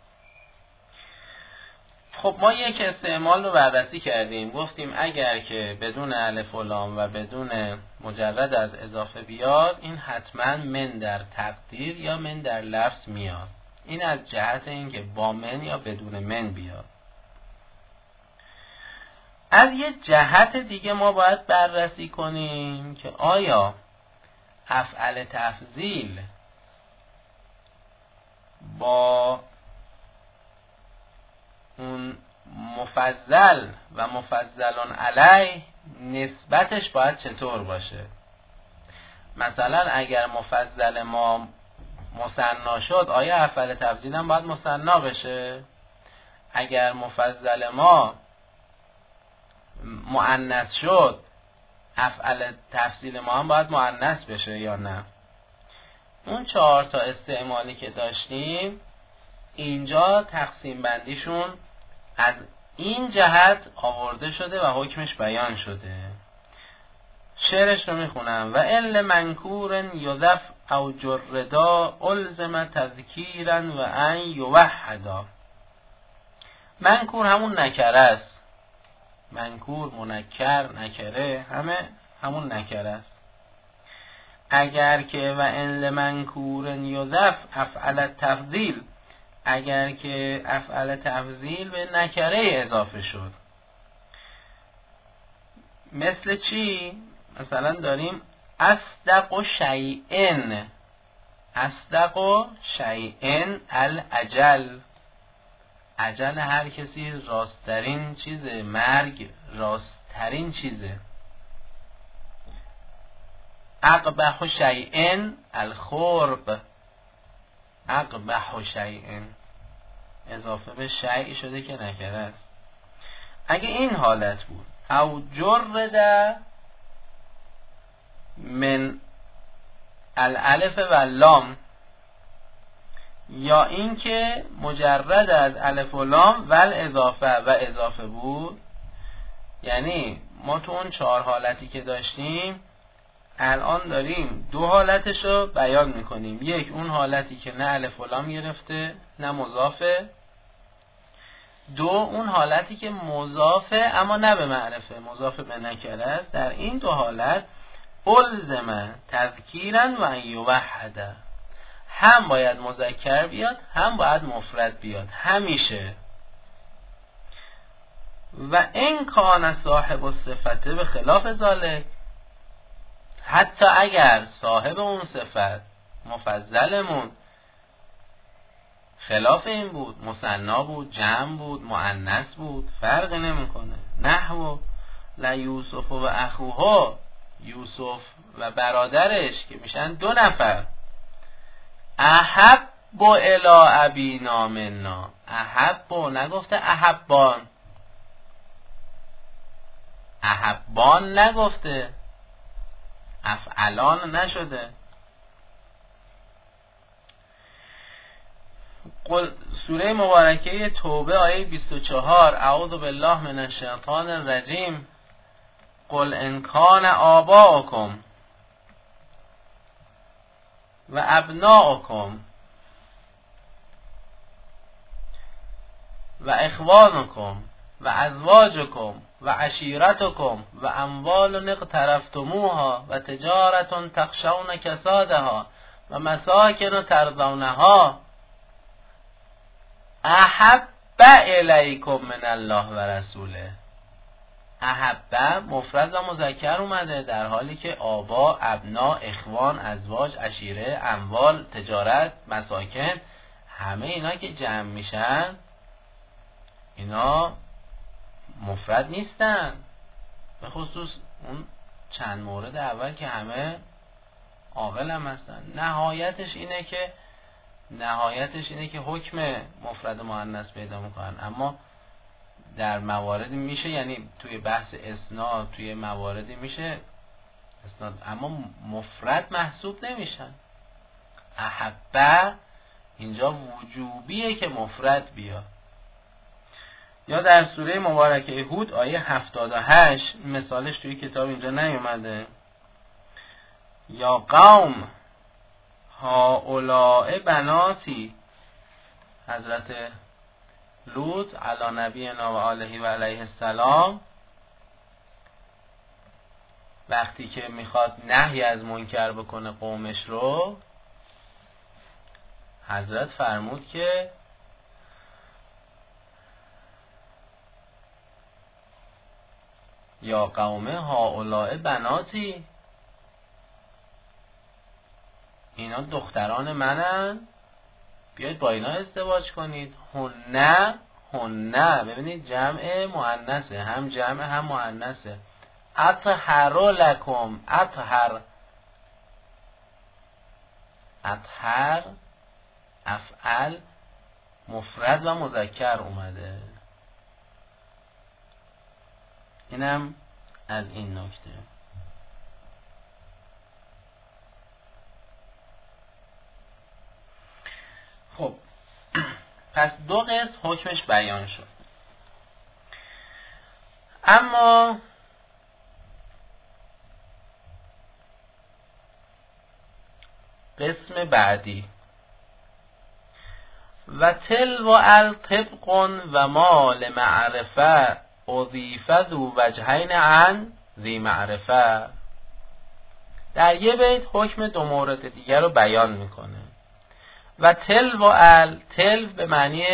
خب ما یک استعمال رو بررسی کردیم، گفتیم اگر که بدون الف و لام و بدون مجرد از اضافه بیاد، این حتما من در تقدیر یا من در لفظ میاد. این از جهت اینکه با من یا بدون من بیاد. از یه جهت دیگه ما باید بررسی کنیم که آیا افعل تفضیل با اون مفضل و مفضلون علیه نسبتش باید چطور باشه. مثلا اگر مفضل ما مثنا شد، آیا افعل تفضیل هم باید مثنا بشه؟ اگر مفضل ما مؤنث شد، افعل تفضیل ما هم باید مؤنث بشه یا نه؟ اون 4 تا استعمالی که داشتیم اینجا تقسیم بندیشون از این جهت آورده شده و حکمش بیان شده. شعرش رو میخونم: و ال منکور یذف او جردا الزم تذکیرا و ان یوحدا. منکور همون نکره است. منکور، منکر، نکره همون نکره است. اگر که و ال منکور یذف افعل تفضیل، اگر که افعل تفضیل به نکره اضافه شد، مثل چی؟ مثلا داریم اصدق شیئن، اصدق شیئن الاجل، اجل هر کسی راستترین چیزه، مرگ راستترین چیزه. اقبح شیئن الخرق، اقبح شیئن اضافه به شیء شده که نکره است. اگه این حالت بود او جرد من الالف و لام، یا این که مجرد از الف و لام و اضافه بود، یعنی ما تو اون 4 حالتی که داشتیم الان داریم 2 حالتش رو بیان میکنیم. یک، اون حالتی که نه الف و لام گرفته نه مضافه. 2، اون حالتی که مضافه اما نه به معرفه، مضافه به نکره است. در این 2 حالت الزم تذکیرا و یوحد، هم باید مذکر بیاد هم باید مفرد بیاد همیشه. و این کان صاحب الصفته به خلاف ذالک، حتی اگر صاحب اون صفت مفضلمون خلاف این بود، مثنا بود، جمع بود، مؤنث بود، فرقی نمیکنه. نحو لا یوسف و اخوه، یوسف و برادرش که میشن 2 نفر، احب الی ابینا منا، احب نگفته احبان، احبان نگفته، افعلان نشده. سوره مبارکه توبه آیه 24: اعوذ بالله من الشیطان الرجیم قل ان کان آباؤکم و ابناؤکم و اخوانکم و ازواجکم و عشیرتکم و اموال اقترفتموها و تجارت تخشون کسادها و مساکن ترضونها احب الیکم من الله و رسوله. احب مفرد و مذکر اومده در حالی که آبا، ابنا، اخوان، ازواج، عشیره، اموال، تجارت، مساکن، همه اینا که جمع میشن اینا مفرد نیستن، به خصوص اون چند مورد اول که همه عاقل هم هستن. نهایتش اینه که حکم مفرد مؤنث پیدا میکنن، اما در مواردی میشه، یعنی توی بحث اسناد توی مواردی میشه اسناد، اما مفرد محسوب نمیشن. احبه اینجا وجوبیه که مفرد بیاد. یا در سوره مبارکه هود آیه 78 مثالش توی کتاب اینجا نیومده. یا قوم هؤلاء بناتی، حضرت لوط علی نبینا و آله و علیه السلام وقتی که میخواد نهی از منکر بکنه قومش رو، حضرت فرمود که یا قوم هؤلاء بناتی، اینا دختران منن، بیاید با اینا ازدواج کنید. هنه ببینید جمع مؤنثه، هم جمع هم مؤنثه. اطهر لکم، اطهر افعل مفرد و مذکر اومده. اینم از این نکته. خب پس دو قسم حکمش بیان شد. اما قسم بعدی و تل و الطبق و مال معرفه اضیفه ذو وجهین عن ذی معرفه، در یه بیت حکم دو مورد دیگر رو بیان میکنه. و تل و تل به معنی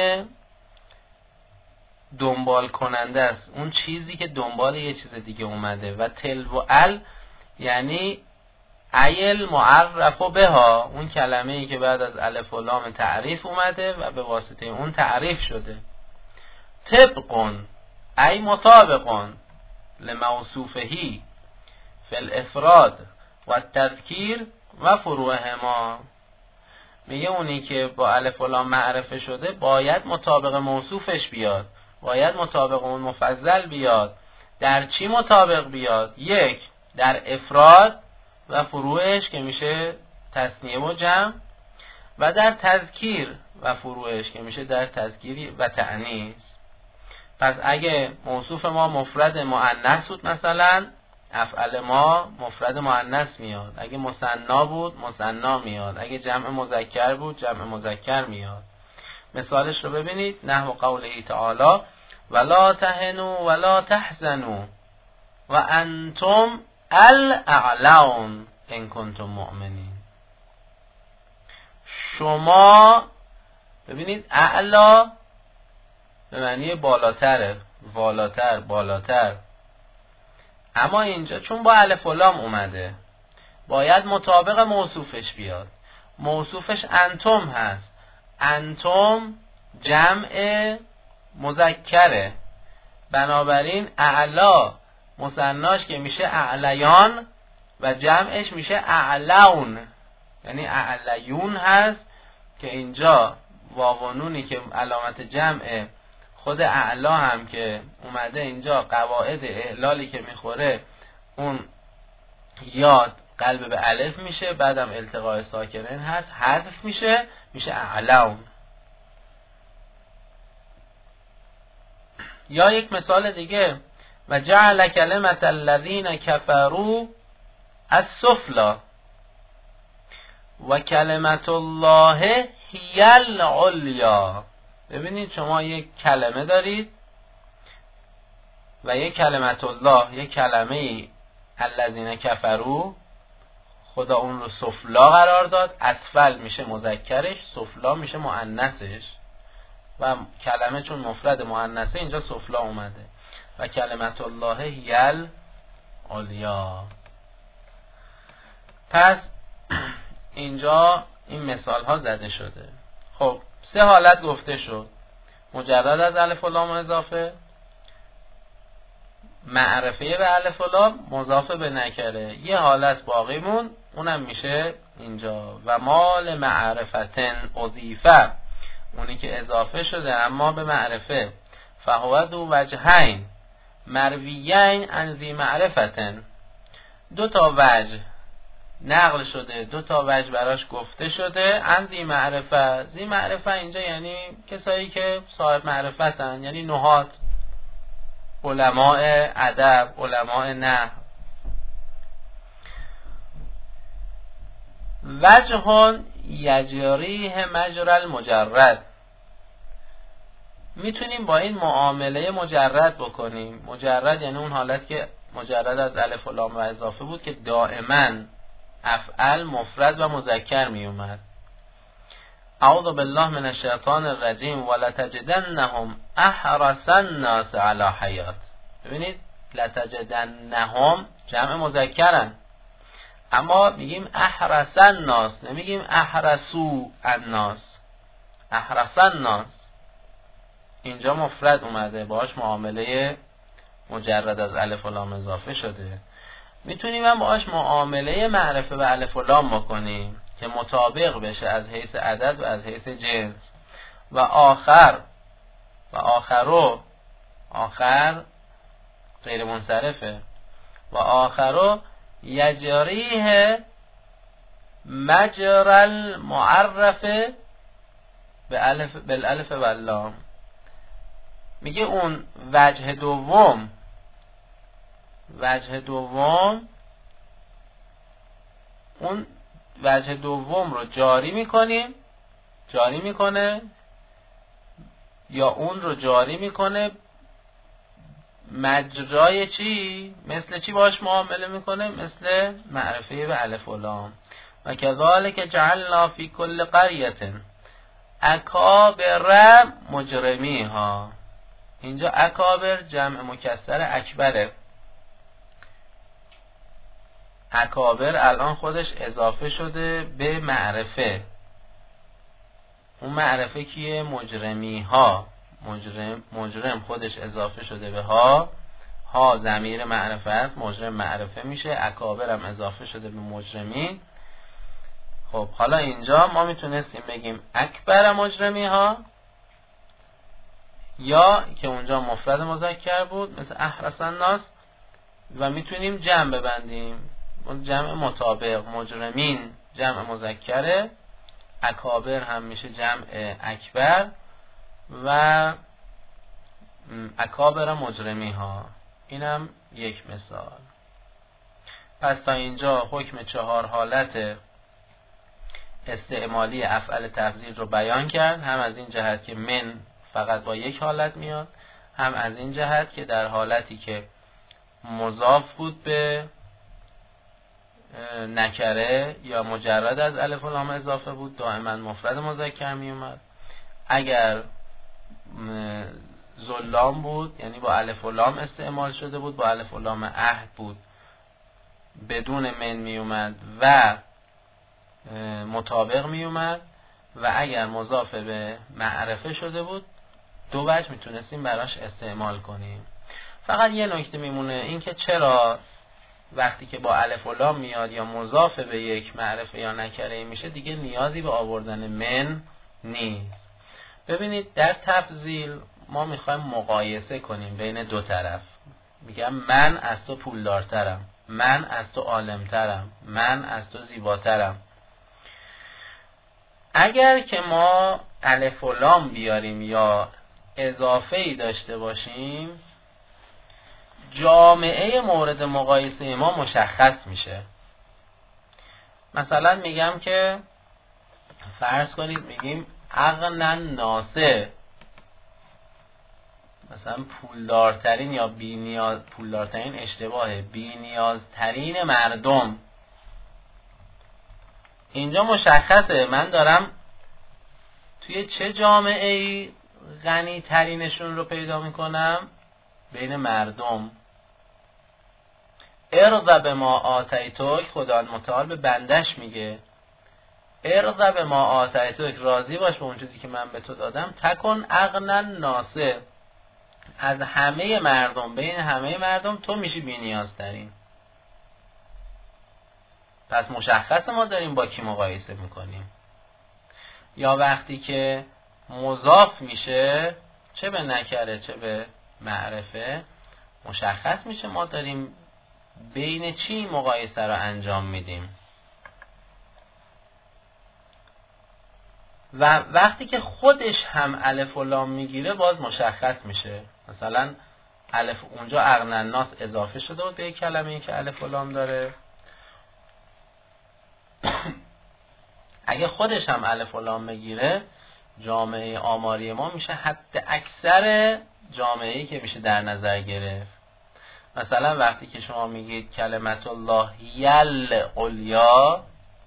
دنبال کننده است، اون چیزی که دنبال یه چیز دیگه اومده. و تل و یعنی ایل معرف بها، اون کلمه ای که بعد از الف و لام تعریف اومده و به واسطه اون تعریف شده. طبقون ای مطابقون لموصوفهی فی الافراد و تذکیر و فروعهما، میگه اونی که با الف و لام معرفه شده باید مطابق موصوفش بیاد، باید مطابق اون مفضل بیاد. در چی مطابق بیاد؟ یک، در افراد و فروعش که میشه تثنیه و جمع، و در تذکیر و فروعش که میشه در تذکیر و تأنیث. پس اگه موصوف ما مفرد مؤنث بود مثلا افعل ما مفرد مؤنث میاد، اگه مثنا بود مثنا میاد، اگه جمع مذکر بود جمع مذکر میاد. مثالش رو ببینید، نحو قوله تعالی ولا تهنوا ولا تحزنوا و انتم الاعلون ان کنتم مؤمنین. شما ببینید اعلا به معنی بالاتره، والاتر، بالاتر، اما اینجا چون با الف و لام اومده باید مطابق موصوفش بیاد. موصوفش انتم هست، انتم جمع مذکره، بنابراین اعلا مثناش که میشه اعلیان و جمعش میشه اعلون، یعنی اعلیون هست که اینجا واو و نونی که علامت جمع خود اعلا هم که اومده اینجا قواعد اعلالی که میخوره اون یاد قلب به الف میشه، بعدم التقاء ساکنین هست حذف میشه اعلون. یا یک مثال دیگه، و جعل کلمت الذین کفروا السفلی و کلمت الله هی العلیا. ببینید شما یک کلمه دارید و یک کلمت الله، یک کلمه الذین کفروا، خدا اون رو سفلا قرار داد، اسفل میشه مذکرش، سفلا میشه مؤنثش و کلمه چون مفرد مؤنثه اینجا سفلا اومده. و کلمت الله هی العلیا. پس اینجا این مثال ها زده شده. خب 3 حالت گفته شد: مجرد از الف و لام اضافه، معرفه به الف و لام، مضافه به نکره. یه حالت باقی مون، اونم میشه اینجا و مال معرفتن اضیفه، اونی که اضافه شده اما به معرفه. فهو ذو وجهین مرویین عن ذی معرفتن، 2 تا وجه نقل شده، 2 تا وجه براش گفته شده. عن ذی معرفه، ذی معرفه اینجا یعنی کسایی که صاحب معرفتن، یعنی نحات، علماء ادب، علماء نحو. وجه یجریه مجرى المجرد، میتونیم با این معامله مجرد بکنیم. مجرد یعنی اون حالت که مجرد از الف و لام و اضافه بود که دائما افعل مفرد و مذکر می اومد. اعوذ بالله من الشیطان الرجیم ولتجدنهم احرص الناس علی حیات. ببینید لتجدنهم جمع مذکرن، اما میگیم احرص الناس، نمیگیم احرصوا الناس. احرص الناس اینجا مفرد اومده، باهاش معامله مجرد از الف و لام اضافه شده. میتونیم هم باهاش معامله معرفه به الف و لام بکنیم که مطابق بشه از حیث عدد و از حیث جنس. و آخر و آخر غیر منصرفه. و آخرو یجریه مجرى المعرفه بالالف و اللام. میگه اون وجه دوم اون وجه دوم رو جاری میکنه یا اون رو جاری میکنه مجرای چی؟ مثل چی باش معامله میکنه؟ مثل معرفه به الف و لام. و کذالک جعلنا فی کل قریة اکابر مجرمیها. اینجا اکابر جمع مکسر اکبره. اکابر الان خودش اضافه شده به معرفه. اون معرفه کیه؟ مجرمیها. مجرم خودش اضافه شده به ها ضمیر معرفه است، مجرم معرفه میشه، اکابر هم اضافه شده به مجرمین. خب حالا اینجا ما میتونستیم بگیم اکبر مجرمیها، یا که اونجا مفرد مذکر بود مثل احرص الناس، و میتونیم جمع ببندیم، جمع مطابق. مجرمین جمع مذکره، اکابر هم میشه جمع اکبر و اکابر مجرمیها. اینم یک مثال. پس تا اینجا حکم 4 حالت استعمالی افعال تفضیل رو بیان کرد، هم از این جهت که من فقط با یک حالت میاد، هم از این جهت که در حالتی که مضاف بود به نکره یا مجرد از الف و لام اضافه بود دائما مفرد مذکر می اومد. اگر ظلام بود یعنی با الف و لام استعمال شده بود، با الف و لام عهد بود، بدون من می اومد و مطابق می اومد. و اگر مضاف به معرفه شده بود 2 وجه میتونستیم براش استعمال کنیم. فقط یه نکته میمونه، این که چرا وقتی که با الف و لام میاد یا مضاف به یک معرفه یا نکره میشه دیگه نیازی به آوردن من نیست. ببینید در تفضیل ما میخوایم مقایسه کنیم بین 2 طرف. میگم من از تو پولدارترم، من از تو عالمترم، من از تو زیباترم. اگر که ما الف و لام بیاریم یا اضافه ای داشته باشیم جامعه مورد مقایسه ما مشخص میشه. مثلا میگم که فرض کنید میگیم اغنى الناس، مثلا پولدارترین یا پولدارترین اشتباهه، بی نیازترین مردم. اینجا مشخصه من دارم توی چه جامعه ای غنی ترینشون رو پیدا میکنم؟ بین مردم. ارض به ما آتیتک، خدا متعال به بندش میگه ارض به ما آتیتک، راضی باش به اون چیزی که من به تو دادم، تکن اغنى الناس، از همه مردم، بین همه مردم تو میشی بی نیازترین. پس مشخص ما داریم با کی مقایسه میکنیم. یا وقتی که مضاف میشه چه به نکره چه به معرفه، مشخص میشه ما داریم بین چی مقایسه رو انجام میدیم. و وقتی که خودش هم الف و لام میگیره باز مشخص میشه. مثلا الف اونجا اغنى الناس اضافه شده بود به یک کلمه ای که الف و لام داره. اگه خودش هم الف و لام بگیره جامعه آماری ما میشه حد اکثر جامعه ای که میشه در نظر گرفت. مثلا وقتی که شما میگید کلمت الله یل علیا،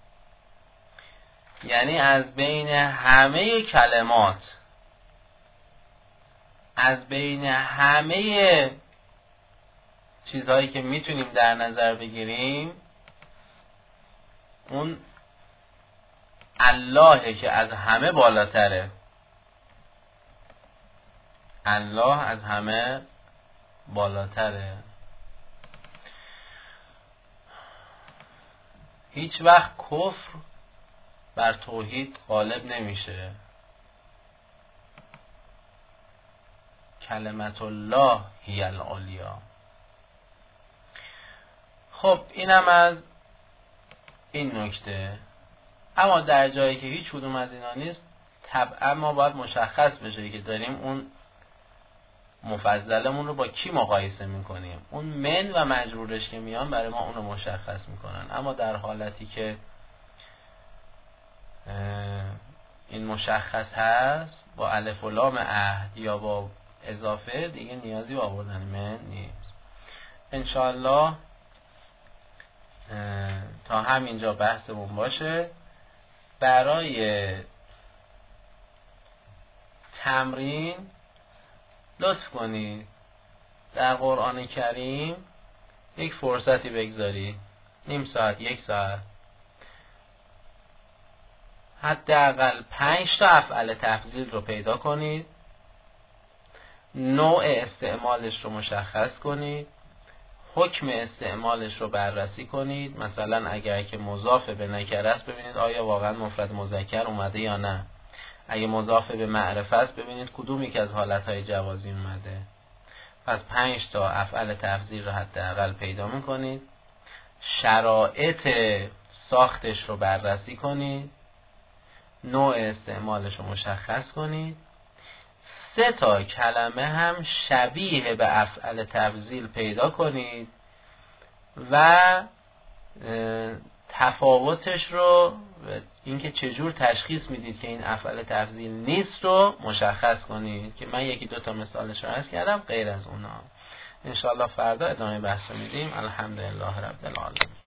یعنی از بین همه کلمات، از بین همه چیزهایی که میتونیم در نظر بگیریم، اون الله که از همه بالاتره. الله از همه بالاتره. هیچ وقت کفر بر توحید غالب نمیشه. کلمت الله هی العلیا. خب اینم از این نکته. اما در جایی که هیچ کدوم از اینا نیست، طبعا ما باید مشخص بشه که داریم اون مفضلمون رو با کی مقایسه میکنیم. اون من و مجرورش که میان برای ما اون رو مشخص میکنن. اما در حالتی که این مشخص هست با الف و لام عهد یا با اضافه، دیگه نیازی با آوردن من نیست. انشاءالله تا همینجا بحثمون باشه. برای تمرین لطف کنید در قرآن کریم یک فرصتی بگذارید، نیم ساعت، یک ساعت، حداقل 5 تا افعال تفضیل رو پیدا کنید، نوع استعمالش رو مشخص کنید، حکم استعمالش رو بررسی کنید. مثلا اگر که مضاف به نکره است ببینید آیا واقعا مفرد مذکر اومده یا نه. اگه مضاف به معرفه است ببینید کدوم یک از حالتهای جوازی اومده. پس 5 تا افعال تفضیل رو حداقل پیدا میکنید، شرایط ساختش رو بررسی کنید، نوع استعمالش رو مشخص کنید، 3 تا کلمه هم شبیه به افعال تفضیل پیدا کنید و تفاوتش رو، اینکه چجور تشخیص میدید که این افعال تفضیل نیست رو مشخص کنید که من 1-2 تا مثالش رو عرض کردم غیر از اونا. انشاءالله فردا ادامه بحث میدیم. الحمدلله رب العالمین.